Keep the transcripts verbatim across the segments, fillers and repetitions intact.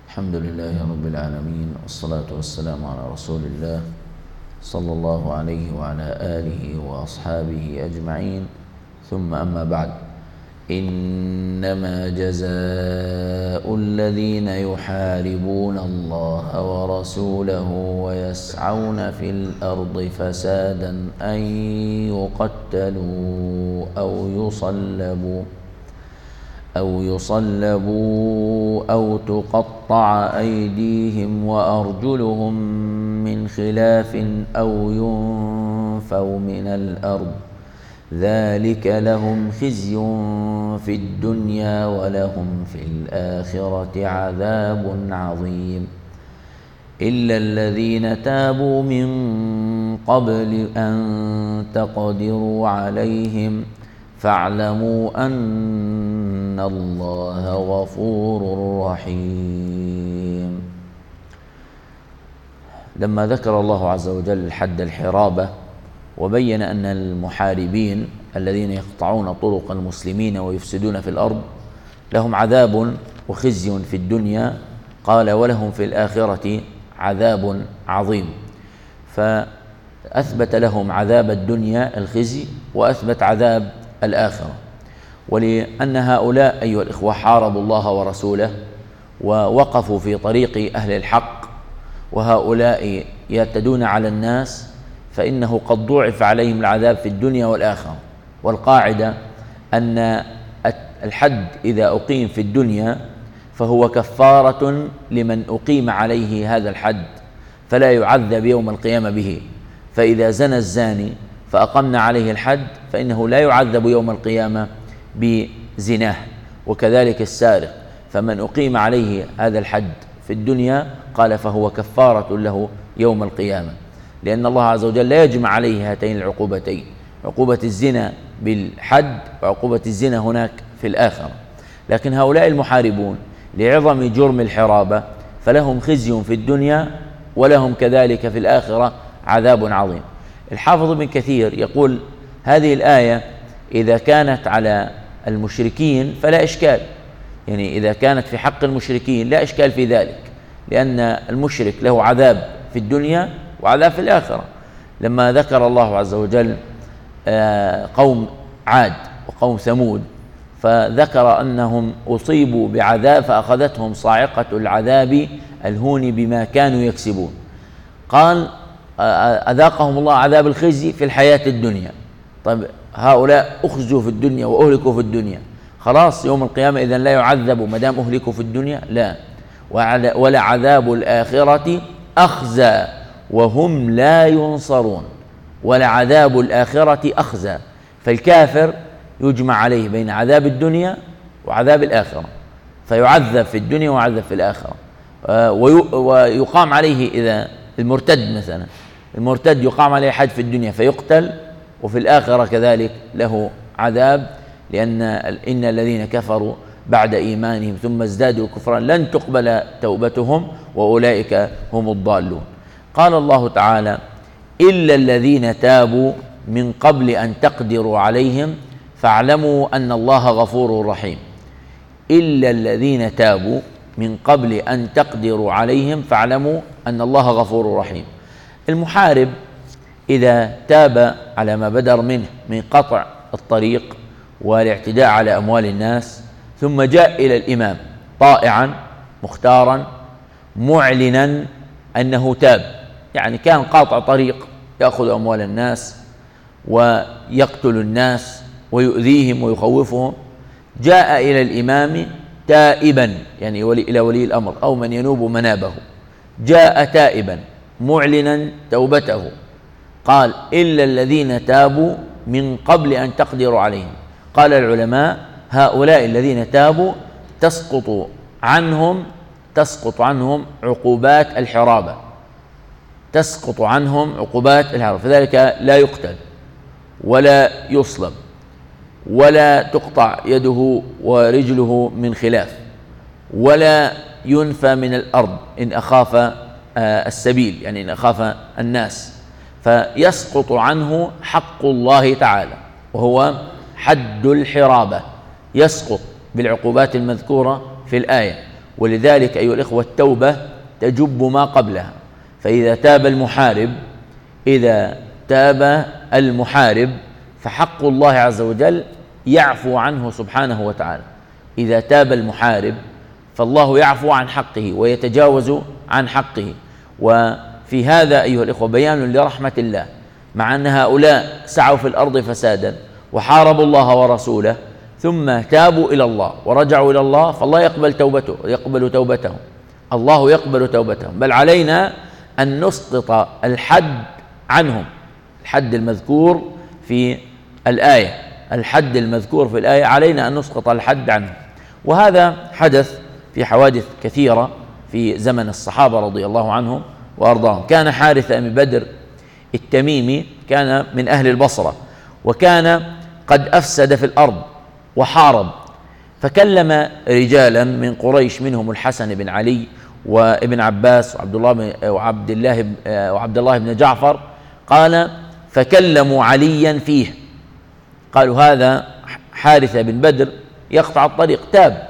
الحمد لله رب العالمين، والصلاة والسلام على رسول الله صلى الله عليه وعلى آله وأصحابه أجمعين، ثم أما بعد. إنما جزاء الذين يحاربون الله ورسوله ويسعون في الأرض فسادا أن يقتلوا أو يصلبوا أو يصلبوا أو تقطع أيديهم وأرجلهم من خلاف أو ينفوا من الأرض، ذلك لهم خزي في الدنيا ولهم في الآخرة عذاب عظيم. إلا الذين تابوا من قبل أن تقدروا عليهم فاعلموا أن الله غفور رحيم. لما ذكر الله عز وجل حد الحرابة وبين أن المحاربين الذين يقطعون طرق المسلمين ويفسدون في الأرض لهم عذاب وخزي في الدنيا، قال ولهم في الآخرة عذاب عظيم، فأثبت لهم عذاب الدنيا الخزي وأثبت عذاب الآخرة. ولأن هؤلاء أيها الإخوة حاربوا الله ورسوله ووقفوا في طريق أهل الحق، وهؤلاء يعتدون على الناس، فإنه قد ضُعف عليهم العذاب في الدنيا والآخرة. والقاعدة أن الحد إذا أقيم في الدنيا فهو كفارة لمن أقيم عليه هذا الحد فلا يعذب يوم القيامة به. فإذا زنى الزاني فأقمنا عليه الحد فإنه لا يعذب يوم القيامة بزناه، وكذلك السارق، فمن أقيم عليه هذا الحد في الدنيا قال فهو كفارة له يوم القيامة، لأن الله عز وجل لا يجمع عليه هاتين العقوبتين، عقوبة الزنا بالحد وعقوبة الزنا هناك في الآخرة. لكن هؤلاء المحاربون لعظم جرم الحرابة فلهم خزي في الدنيا ولهم كذلك في الآخرة عذاب عظيم. الحافظ ابن كثير يقول هذه الآية إذا كانت على المشركين فلا إشكال، يعني إذا كانت في حق المشركين لا إشكال في ذلك، لأن المشرك له عذاب في الدنيا وعذاب في الآخرة. لما ذكر الله عز وجل قوم عاد وقوم ثمود فذكر أنهم أصيبوا بعذاب فأخذتهم صاعقة العذاب الهون بما كانوا يكسبون، قال أذاقهم الله عذاب الخزي في الحياة الدنيا. طيب هؤلاء أخزوا في الدنيا وأهلكوا في الدنيا، خلاص يوم القيامة إذن لا يعذبوا ما دام أهلكوا في الدنيا؟ لا، ولا عذاب الآخرة أخزى وهم لا ينصرون، ولا عذاب الآخرة أخزى. فالكافر يجمع عليه بين عذاب الدنيا وعذاب الآخرة، فيعذب في الدنيا ويعذب في الآخرة. ويقام عليه إذا المرتد مثلا، المرتد يقام عليه حد في الدنيا فيقتل، وفي الآخرة كذلك له عذاب، لأن إن الذين كفروا بعد إيمانهم ثم ازدادوا كفرا لن تقبل توبتهم وأولئك هم الضالون. قال الله تعالى إلا الذين تابوا من قبل أن تقدروا عليهم فاعلموا أن الله غفور رحيم. إلا الذين تابوا من قبل أن تقدروا عليهم فاعلموا أن الله غفور رحيم. المحارب إذا تاب على ما بدر منه من قطع الطريق والاعتداء على أموال الناس، ثم جاء إلى الإمام طائعا مختارا معلنا أنه تاب، يعني كان قاطع طريق يأخذ أموال الناس ويقتل الناس ويؤذيهم ويخوفهم، جاء إلى الإمام تائبا، يعني ولي إلى ولي الأمر أو من ينوب منابه، جاء تائبا معلنا توبته، قال إلا الذين تابوا من قبل أن تقدروا عليهم. قال العلماء هؤلاء الذين تابوا تسقط عنهم تسقط عنهم عقوبات الحرابة، تسقط عنهم عقوبات الحرابة، فذلك لا يقتل ولا يصلب ولا تقطع يده ورجله من خلاف ولا ينفى من الأرض إن أخاف السبيل، يعني إن أخاف الناس، فيسقط عنه حق الله تعالى وهو حد الحرابة، يسقط بالعقوبات المذكورة في الآية. ولذلك أيها الإخوة التوبة تجب ما قبلها. فإذا تاب المحارب إذا تاب المحارب فحق الله عز وجل يعفو عنه سبحانه وتعالى. إذا تاب المحارب فالله يعفو عن حقه ويتجاوز عن حقه. وفي هذا أيها الإخوة بيان لرحمة الله، مع أن هؤلاء سعوا في الأرض فسادا وحاربوا الله ورسوله ثم تابوا إلى الله ورجعوا إلى الله، فالله يقبل توبته يقبل توبتهم الله يقبل توبتهم. بل علينا أن نسقط الحد عنهم، الحد المذكور في الآية الحد المذكور في الآية علينا أن نسقط الحد عنهم. وهذا حدث في حوادث كثيرة في زمن الصحابة رضي الله عنهم وأرضاهم. كان حارثة بن بدر التميمي كان من أهل البصرة، وكان قد أفسد في الأرض وحارب، فكلم رجالا من قريش منهم الحسن بن علي وابن عباس وعبد الله وعبد الله وعبد الله بن جعفر، قال فكلموا عليا فيه، قالوا هذا حارثة بن بدر يقطع الطريق تاب،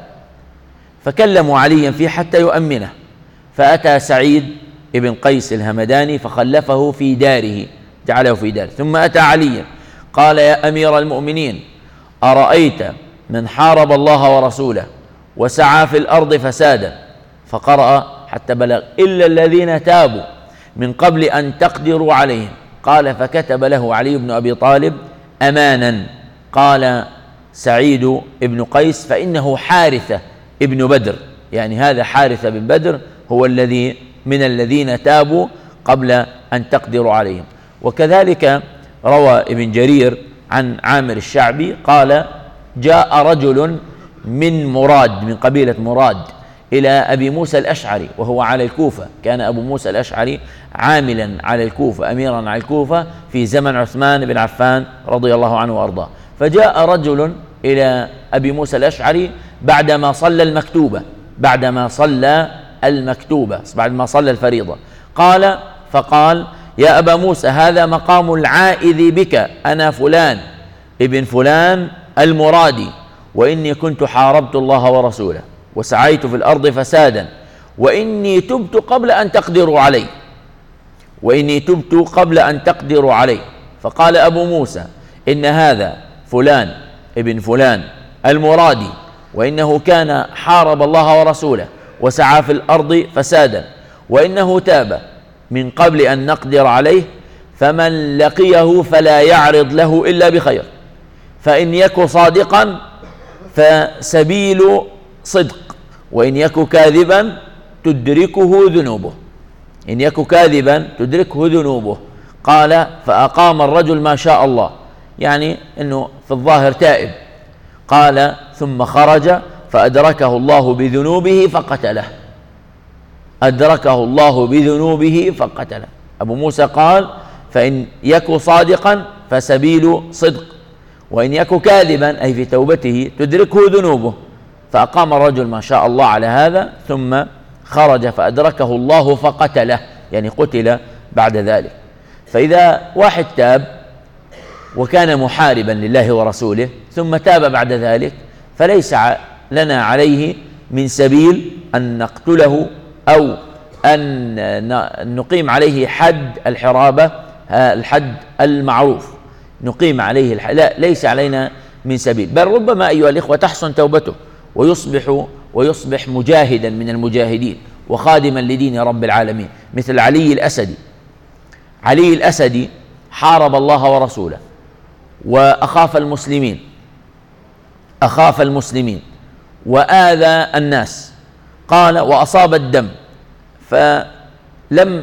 فكلموا عليا فيه حتى يؤمنه. فأتى سعيد ابن قيس الهمداني فخلفه في داره، جعله في داره، ثم أتى عليا قال يا أمير المؤمنين أرأيت من حارب الله ورسوله وسعى في الأرض فسادا، فقرأ حتى بلغ إلا الذين تابوا من قبل أن تقدروا عليهم، قال فكتب له علي بن أبي طالب أمانا. قال سعيد ابن قيس فإنه حارثة ابن بدر، يعني هذا حارثة بن بدر هو الذي من الذين تابوا قبل أن تقدروا عليهم. وكذلك روى ابن جرير عن عامر الشعبي قال جاء رجل من مراد من قبيلة مراد إلى أبي موسى الأشعري وهو على الكوفة، كان أبو موسى الأشعري عاملا على الكوفة أميرا على الكوفة في زمن عثمان بن عفان رضي الله عنه وأرضاه. فجاء رجل إلى أبي موسى الأشعري بعدما صلى المكتوبة بعدما صلى المكتوبة بعدما صلى الفريضة، قال فقال يا أبا موسى هذا مقام العائذ بك، أنا فلان ابن فلان المرادي، وإني كنت حاربت الله ورسوله وسعيت في الأرض فسادا، وإني تبت قبل أن تقدروا علي وإني تبت قبل أن تقدروا علي. فقال أبو موسى إن هذا فلان ابن فلان المرادي، وإنه كان حارب الله ورسوله وسعى في الأرض فسادا، وإنه تاب من قبل أن نقدر عليه، فمن لقيه فلا يعرض له إلا بخير، فإن يك صادقا فسبيل صدق، وإن يك كاذبا تدركه ذنوبه إن يك كاذبا تدركه ذنوبه. قال فأقام الرجل ما شاء الله، يعني أنه في الظاهر تائب. قال ثم خرج فأدركه الله بذنوبه فقتله أدركه الله بذنوبه فقتله. أبو موسى قال فإن يك صادقا فسبيل صدق، وإن يك كاذبا أي في توبته تدركه ذنوبه. فأقام الرجل ما شاء الله على هذا، ثم خرج فأدركه الله فقتله، يعني قتل بعد ذلك. فإذا واحد تاب وكان محاربا لله ورسوله ثم تاب بعد ذلك، فليس لنا عليه من سبيل أن نقتله أو أن نقيم عليه حد الحرابة، الحد المعروف نقيم عليه الحد، لا ليس علينا من سبيل، بل ربما أيها الإخوة تحسن توبته ويصبح ويصبح مجاهدا من المجاهدين وخادما لدين رب العالمين، مثل علي الأسدي. علي الأسدي حارب الله ورسوله وأخاف المسلمين أخاف المسلمين وآذى الناس، قال وأصاب الدم، فلم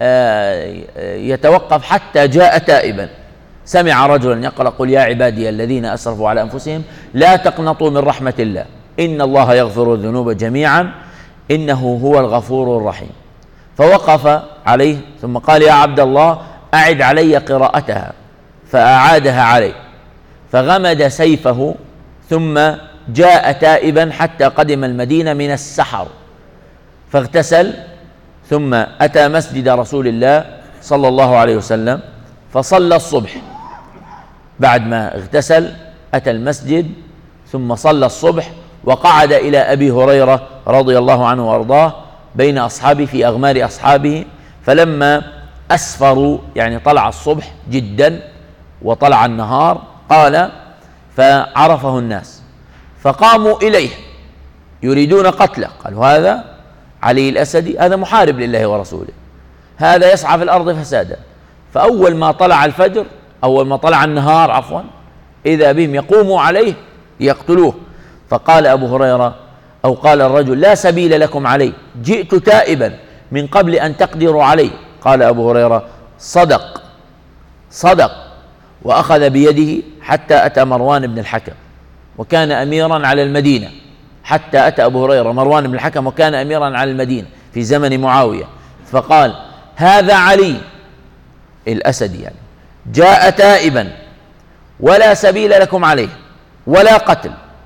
يتوقف حتى جاء تائبا. سمع رجلا يقرأ قل يا عبادي الذين أسرفوا على أنفسهم لا تقنطوا من رحمة الله إن الله يغفر الذنوب جميعا إنه هو الغفور الرحيم، فوقف عليه ثم قال يا عبد الله أعد علي قراءتها، فأعادها عليه، فغمد سيفه ثم جاء تائبا حتى قدم المدينة من السحر، فاغتسل ثم أتى مسجد رسول الله صلى الله عليه وسلم فصلى الصبح. بعد ما اغتسل أتى المسجد ثم صلى الصبح وقعد إلى أبي هريرة رضي الله عنه وأرضاه بين أصحابه في أغمار أصحابه، فلما أسفروا يعني طلع الصبح جدا وطلع النهار قال فعرفه الناس فقاموا إليه يريدون قتله، قالوا هذا علي الأسدي، هذا محارب لله ورسوله، هذا يسعى في الأرض فسادا. فأول ما طلع الفجر أول ما طلع النهار عفوا إذا بهم يقوموا عليه يقتلوه. فقال أبو هريرة أو قال الرجل لا سبيل لكم عليه، جئت تائبا من قبل أن تقدروا عليه. قال أبو هريرة صدق صدق، وأخذ بيده حتى أتى مروان بن الحكم وكان أميرا على المدينة، حتى أتى أبو هريرة مروان بن الحكم وكان أميرا على المدينة في زمن معاوية، فقال هذا علي الأسدي يعني جاء تائبا ولا سبيل لكم عليه ولا قتل،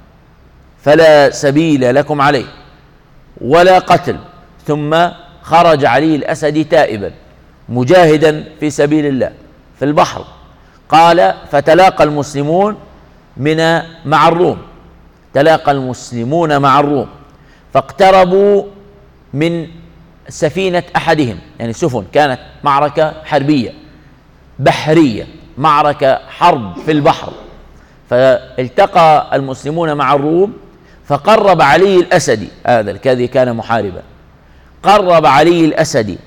فلا سبيل لكم عليه ولا قتل. ثم خرج علي الأسدي تائبا مجاهدا في سبيل الله في البحر. قال فتلاقى المسلمون من مع الروم، تلاقى المسلمون مع الروم فاقتربوا من سفينة أحدهم، يعني سفن كانت معركة حربية بحرية، معركة حرب في البحر. فالتقى المسلمون مع الروم فقرب علي الأسدي هذا الذي كان محاربا، قرب علي الأسدي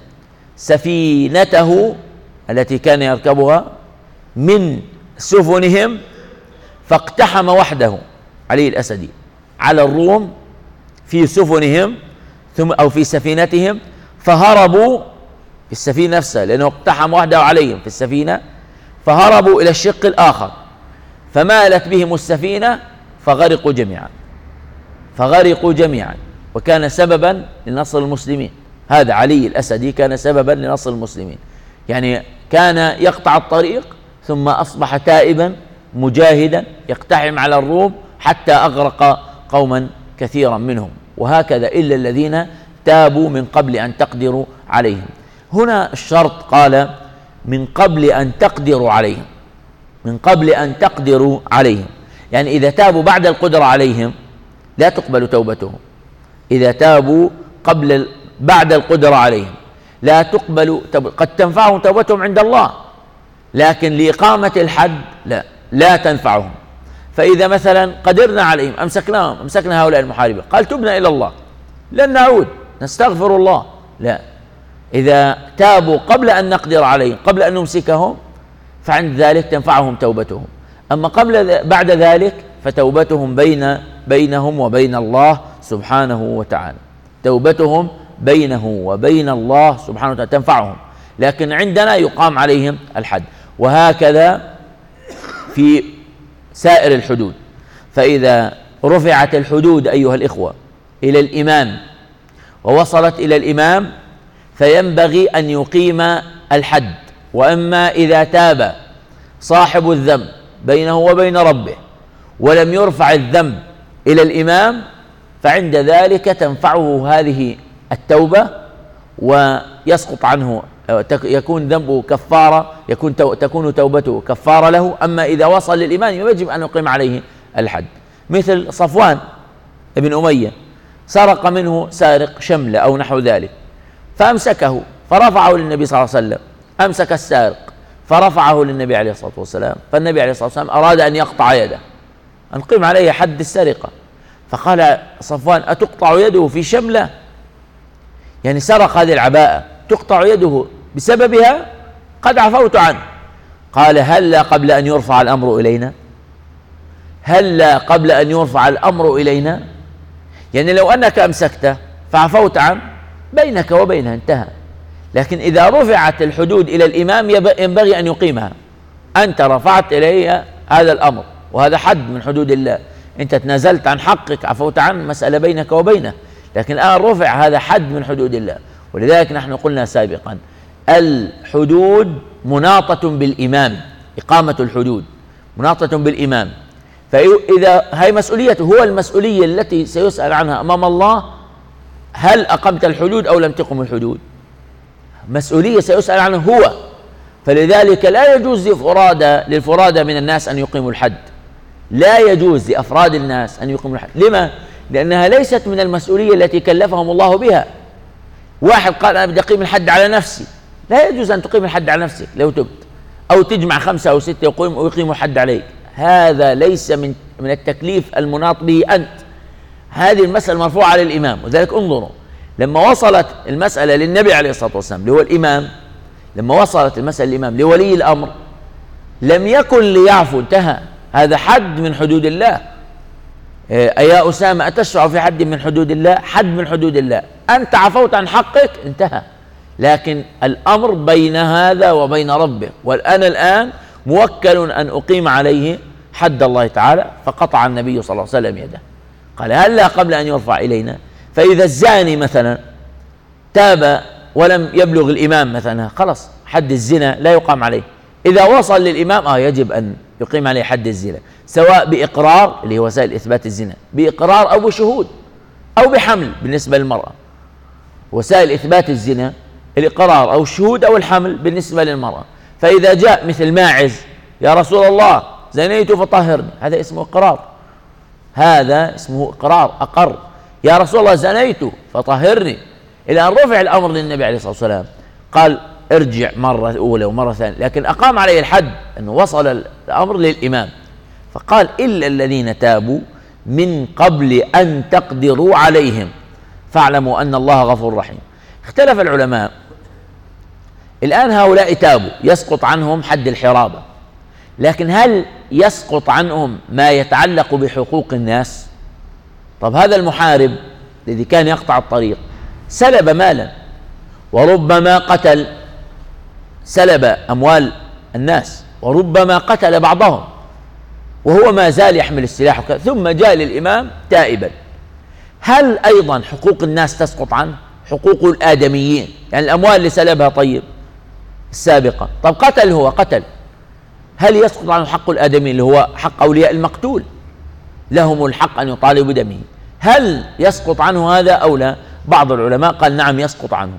سفينته التي كان يركبها من سفنهم، فاقتحم وحده علي الأسدي على الروم في سفنهم ثم أو في سفينتهم، فهربوا في السفينة نفسها لأنه اقتحم وحده عليهم في السفينة، فهربوا إلى الشق الآخر فمالت بهم السفينة فغرقوا جميعا فغرقوا جميعا وكان سببا لنصر المسلمين. هذا علي الأسدي كان سببا لنصر المسلمين، يعني كان يقطع الطريق ثم أصبح تائبا مجاهدا يقتحم على الروم حتى أغرق قوما كثيرا منهم. وهكذا إلا الذين تابوا من قبل أن تقدروا عليهم. هنا الشرط قال من قبل أن تقدروا عليهم، من قبل أن تقدروا عليهم، يعني إذا تابوا بعد القدرة عليهم لا تقبل توبتهم، إذا تابوا قبل بعد القدرة عليهم لا تقبل. قد تنفعهم توبتهم عند الله لكن لإقامة الحد لا لا تنفعهم. فإذا مثلا قدرنا عليهم أمسكناهم أمسكنا هؤلاء المحاربين قال تبنا إلى الله لن نعود نستغفر الله، لا، إذا تابوا قبل أن نقدر عليهم قبل أن نمسكهم فعند ذلك تنفعهم توبتهم. أما قبل بعد ذلك فتوبتهم بين بينهم وبين الله سبحانه وتعالى، توبتهم بينه وبين الله سبحانه وتعالى تنفعهم، لكن عندنا يقام عليهم الحد. وهكذا في سائر الحدود، فإذا رفعت الحدود أيها الإخوة إلى الإمام ووصلت إلى الإمام فينبغي أن يقيم الحد. وأما إذا تاب صاحب الذنب بينه وبين ربه ولم يرفع الذنب إلى الإمام فعند ذلك تنفعه هذه التوبة ويسقط عنه، يكون ذنبه كفارة، يكون تكون توبته كفارة له. أما إذا وصل للإمام يجب أن يقيم عليه الحد، مثل صفوان ابن أمية سرق منه سارق شملة أو نحو ذلك فأمسكه فرفعه للنبي صلى الله عليه وسلم، أمسك السارق فرفعه للنبي عليه الصلاة والسلام، فالنبي عليه الصلاة والسلام أراد أن يقطع يده أن قيم عليه حد السرقة، فقال صفوان أتقطع يده في شملة؟ يعني سرق هذه العباءة تقطع يده بسببها؟ قد عفوت عنه. قال هلا قبل أن يرفع الأمر إلينا، هلا قبل أن يرفع الأمر إلينا، يعني لو أنك أمسكته فعفوت عنه بينك وبينه انتهى، لكن إذا رفعت الحدود إلى الإمام ينبغي أن يقيمها. أنت رفعت إليه هذا الأمر وهذا حد من حدود الله، أنت تنازلت عن حقك عفوت عنه، مسألة بينك وبينه، لكن الآن رفع هذا حد من حدود الله. ولذلك نحن قلنا سابقا الحدود مناطة بالإمام، إقامة الحدود مناطة بالإمام، فإذا هي مسؤوليته هو المسؤولية التي سيسأل عنها أمام الله، هل أقمت الحدود أو لم تقم الحدود؟ مسؤولية سيسأل عنه هو. فلذلك لا يجوز للفرادى للفرادى من الناس أن يقيموا الحد، لا يجوز لأفراد الناس أن يقيموا الحد. لما؟ لأنها ليست من المسؤولية التي كلفهم الله بها. واحد قال أنا بدي أقيم الحد على نفسي، لا يجوز أن تقيم الحد على نفسك لو تبت، أو تجمع خمسة أو ستة ويقيموا الحد عليك، هذا ليس من من التكليف المناط به أنت. هذه المسألة مرفوعة على الإمام. وذلك انظروا لما وصلت المسألة للنبي عليه الصلاة والسلام اللي هو الإمام، لما وصلت المسألة للإمام لولي الأمر لم يكن ليعفو، انتهى، هذا حد من حدود الله. أيا أسامة أتشرع في حد من حدود الله؟ حد من حدود الله، أنت عفوت عن حقك، انتهى. لكن الأمر بين هذا وبين ربه، وأنا الآن موكل أن أقيم عليه حد الله تعالى. فقطع النبي صلى الله عليه وسلم يده، قال هلا قبل أن يرفع إلينا. فإذا الزاني مثلا تاب ولم يبلغ الإمام مثلا، خلاص حد الزنا لا يقام عليه. إذا وصل للإمام آه يجب أن يقيم عليه حد الزنا، سواء بإقرار اللي هو وسائل إثبات الزنا، بإقرار أو بشهود أو بحمل. بالنسبة للمرأة وسائل إثبات الزنا الإقرار أو الشهود أو الحمل بالنسبة للمرأة. فإذا جاء مثل ماعز يا رسول الله زنيت فطهرني، هذا اسمه إقرار، هذا اسمه إقرار، أقر يا رسول الله زنيت فطهرني، إلى أن رفع الأمر للنبي عليه الصلاة والسلام قال ارجع مرة أولى ومرة ثانية، لكن أقام عليه الحد أنه وصل الأمر للإمام. فقال إلا الذين تابوا من قبل أن تقدروا عليهم فاعلموا أن الله غفور رحيم. اختلف العلماء، الآن هؤلاء تابوا يسقط عنهم حد الحرابة، لكن هل يسقط عنهم ما يتعلق بحقوق الناس؟ طب هذا المحارب الذي كان يقطع الطريق سلب مالا وربما قتل، سلب أموال الناس وربما قتل بعضهم وهو ما زال يحمل السلاح، ثم جاء للإمام تائبا، هل أيضا حقوق الناس تسقط عنه؟ حقوق الآدميين، يعني الأموال اللي سلبها طيب السابقة، طب قتل هو قتل، هل يسقط عنه حق الآدميين اللي هو حق أولياء المقتول؟ لهم الحق أن يطالبوا بدمه، هل يسقط عنه هذا أو لا؟ بعض العلماء قال نعم يسقط عنه،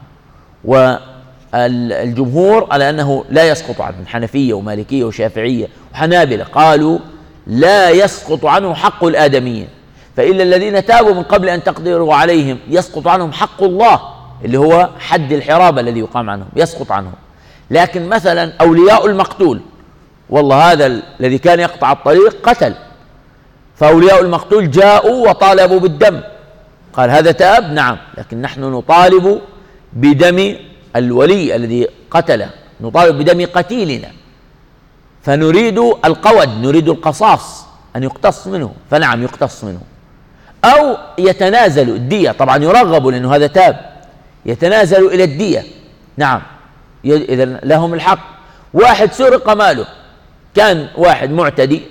والجمهور على أنه لا يسقط عنه، حنفية ومالكية وشافعية وحنابلة قالوا لا يسقط عنه حق الآدميين. فإلا الذين تابوا من قبل أن تقدروا عليهم يسقط عنهم حق الله اللي هو حد الحرابة الذي يقام عنهم، يسقط عنهم. لكن مثلا أولياء المقتول، والله هذا الذي كان يقطع الطريق قتل، فأولياء المقتول جاءوا وطالبوا بالدم، قال هذا تاب نعم، لكن نحن نطالب بدم الولي الذي قتله، نطالب بدم قتيلنا، فنريد القود، نريد القصاص أن يقتص منه، فنعم يقتص منه. أو يتنازل الدية، طبعا يرغب لأنه هذا تاب، يتنازل إلى الدية، نعم إذا لهم الحق. واحد سرق ماله، كان واحد معتدي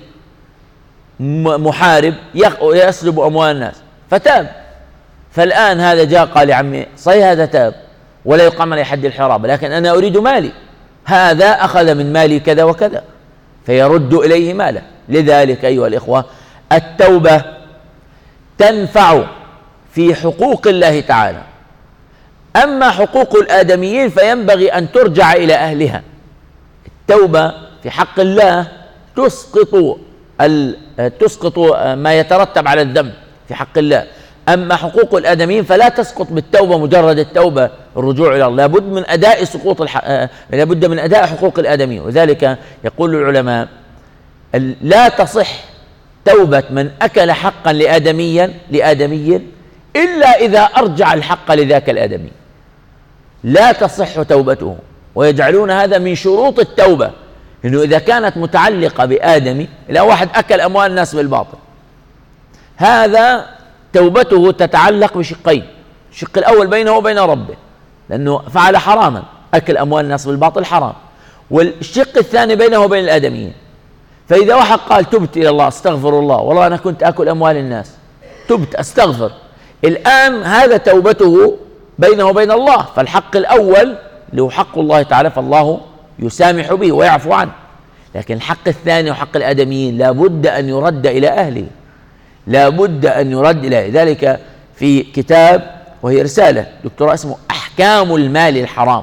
محارب يسلب أموال الناس فتاب، فالآن هذا جاء قال يا عمي صحيح هذا تاب ولا يقام عليه حد الحرابة، لكن أنا أريد مالي، هذا أخذ من مالي كذا وكذا، فيرد إليه ماله. لذلك أيها الإخوة التوبة تنفع في حقوق الله تعالى، أما حقوق الآدميين فينبغي أن ترجع إلى أهلها. التوبة في حق الله تسقط تسقط ما يترتب على الذنب في حق الله، أما حقوق الآدميين فلا تسقط بالتوبة مجرد التوبة الرجوع إلى الله، لابد من أداء سقوط الح... لابد من أداء حقوق الآدميين. وذلك يقول العلماء لا تصح توبة من أكل حقا لآدميا لآدمي إلا إذا أرجع الحق لذاك الآدمي، لا تصح توبته، ويجعلون هذا من شروط التوبة، إنه إذا كانت متعلقة بآدمي، إذا واحد أكل أموال الناس بالباطل هذا توبته تتعلق بشقين، الشق الأول بينه وبين ربه لأنه فعل حراما، أكل أموال الناس بالباطل حرام، والشق الثاني بينه وبين الآدميين. فإذا واحد قال تبت إلى الله استغفر الله والله أنا كنت أكل أموال الناس تبت أستغفر، الآن هذا توبته بينه وبين الله، فالحق الأول له حق الله تعالى فالله يسامح به ويعفو عنه، لكن الحق الثاني وحق الآدميين لا بد أن يرد إلى أهله، لا بد أن يرد إلى ذلك. في كتاب وهي رسالة دكتوراه اسمه أحكام المال الحرام،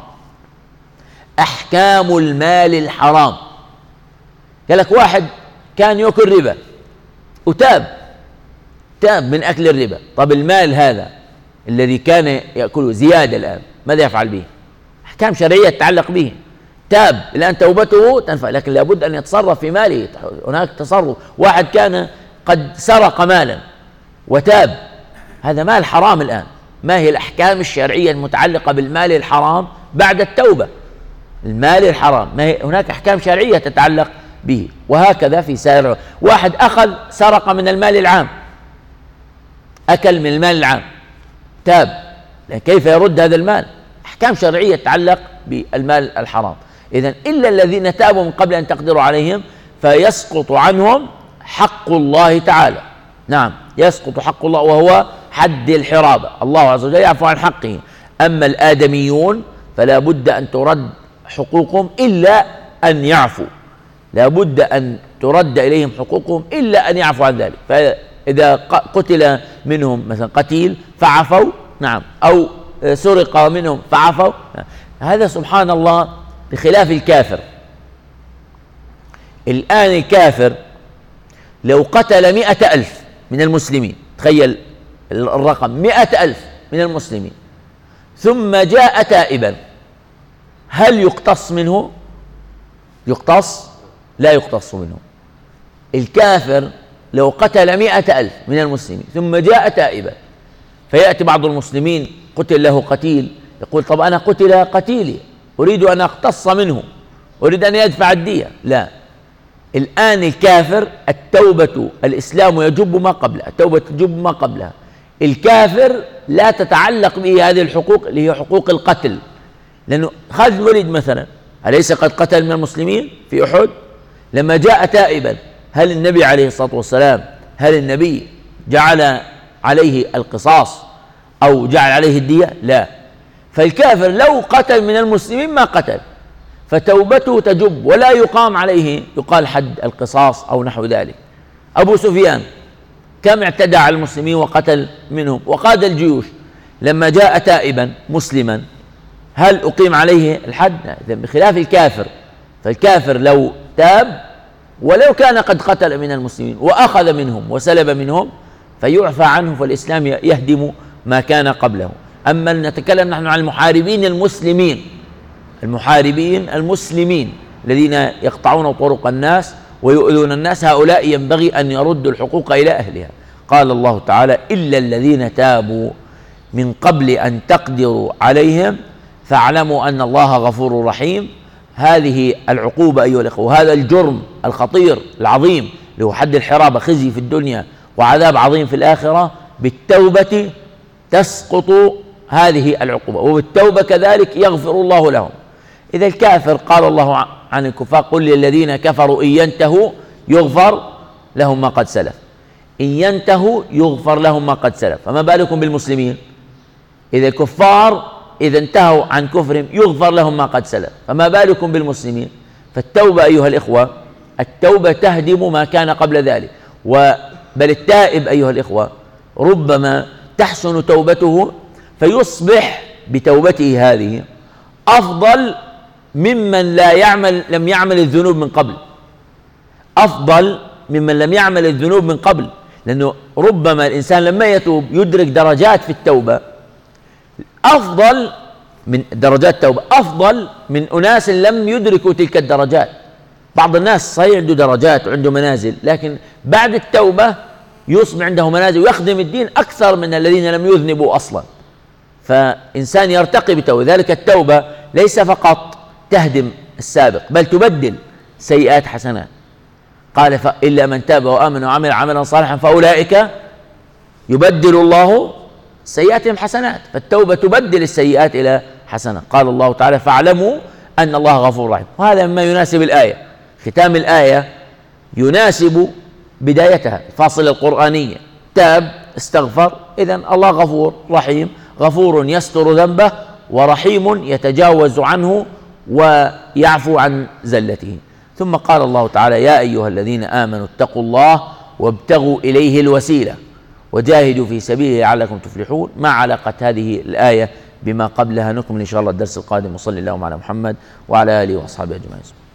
أحكام المال الحرام، قال لك واحد كان يأكل ربا وتاب، تاب من أكل الربا. طب المال هذا الذي كان يأكله زيادة الآن ماذا يفعل به؟ أحكام شرعية تتعلق به. تاب الآن توبته تنفع، لكن لابد أن يتصرف في ماله. هناك تصرف. واحد كان قد سرق مالا وتاب، هذا مال حرام الآن. ما هي الأحكام الشرعية المتعلقة بالمال الحرام بعد التوبة؟ المال الحرام ما هي؟ هناك أحكام شرعية تتعلق به. وهكذا في سائر. واحد أخذ سرق من المال العام، أكل من المال العام، تاب، لكن كيف يرد هذا المال؟ أحكام شرعية تتعلق بالمال الحرام. إذن إلا الذين تابوا من قبل أن تقدروا عليهم فيسقط عنهم حق الله تعالى. نعم، يسقط حق الله وهو حد الحرابة. الله عز وجل يعفو عن حقه. أما الآدميون فلا بد أن ترد حقوقهم إلا أن يعفوا، لا بد أن ترد إليهم حقوقهم إلا أن يعفوا عن ذلك. فإذا قتل منهم مثلا قتيل فعفوا، نعم، أو سرق منهم فعفوا. هذا سبحان الله بخلاف الكافر. الآن الكافر لو قتل مئة ألف من المسلمين، تخيل الرقم، مئة ألف من المسلمين، ثم جاء تائبا، هل يقتص منه؟ يقتص؟ لا يقتص منه. الكافر لو قتل مئة ألف من المسلمين ثم جاء تائبا، فيأتي بعض المسلمين قتل له قتيل، يقول طب أنا قتل قتيلي أريد أن أقتص منه، أريد أن يدفع الدية. لا، الآن الكافر التوبة، الإسلام يجب ما قبله، التوبة تجب ما قبلها. الكافر لا تتعلق به هذه الحقوق اللي هي حقوق القتل، لأنه خالد بن الوليد مثلا أليس قد قتل من المسلمين في أحد؟ لما جاء تائبا هل النبي عليه الصلاة والسلام هل النبي جعل عليه القصاص أو جعل عليه الدية؟ لا. فالكافر لو قتل من المسلمين ما قتل، فتوبته تجب ولا يقام عليه يقال حد القصاص أو نحو ذلك. أبو سفيان كم اعتدى على المسلمين وقتل منهم وقاد الجيوش، لما جاء تائبا مسلما هل أقيم عليه الحد؟ بخلاف الكافر. فالكافر لو تاب ولو كان قد قتل من المسلمين وأخذ منهم وسلب منهم فيعفى عنه، فالإسلام يهدم ما كان قبله. أما نتكلم نحن عن المحاربين المسلمين، المحاربين المسلمين الذين يقطعون طرق الناس ويؤذون الناس، هؤلاء ينبغي أن يردوا الحقوق إلى أهلها. قال الله تعالى إلا الذين تابوا من قبل أن تقدروا عليهم فاعلموا أن الله غفور رحيم. هذه العقوبة أيها الأخوة، هذا الجرم الخطير العظيم اللي هو حد الحرابة، خزي في الدنيا وعذاب عظيم في الآخرة، بالتوبة تسقط هذه العقوبة، وبالتوبة كذلك يغفر الله لهم. إذا الكافر قال الله عن الكفار قل للذين كفروا إن ينتهوا يغفر لهم ما قد سلف، إن ينتهوا يغفر لهم ما قد سلف، فما بالكم بالمسلمين؟ إذا الكفار إذا انتهوا عن كفرهم يغفر لهم ما قد سلف، فما بالكم بالمسلمين؟ فالتوبة أيها الإخوة، التوبة تهدم ما كان قبل ذلك. بل التائب أيها الإخوة ربما تحسن توبته فيصبح بتوبته هذه أفضل ممن لا يعمل لم يعمل الذنوب من قبل، أفضل ممن لم يعمل الذنوب من قبل، لأنه ربما الإنسان لما يتوب يدرك درجات في التوبة أفضل من درجات التوبة، أفضل من أناس لم يدركوا تلك الدرجات. بعض الناس صحيح عنده درجات وعنده منازل، لكن بعد التوبة يصبح عنده منازل ويخدم الدين أكثر من الذين لم يذنبوا أصلا. فإنسان يرتقي بتوبة. ذلك التوبة ليس فقط تهدم السابق بل تبدل سيئات حسنات. قال إلا من تاب وآمن وعمل عملا صالحا فأولئك يبدل الله سيئاتهم حسنات. فالتوبة تبدل السيئات إلى حسنة. قال الله تعالى فاعلموا أن الله غفور رحيم. وهذا مما يناسب الآية، ختام الآية يناسب بدايتها، الفاصلة القرآنية، تاب استغفر، إذن الله غفور رحيم، غفور يستر ذنبه ورحيم يتجاوز عنه ويعفو عن زلته. ثم قال الله تعالى يا أيها الذين آمنوا اتقوا الله وابتغوا إليه الوسيلة وجاهدوا في سبيله لعلكم تفلحون. ما علاقة هذه الآية بما قبلها؟ نكمل إن شاء الله الدرس القادم. وصلى اللهم على محمد وعلى آله وأصحابه أجمعين.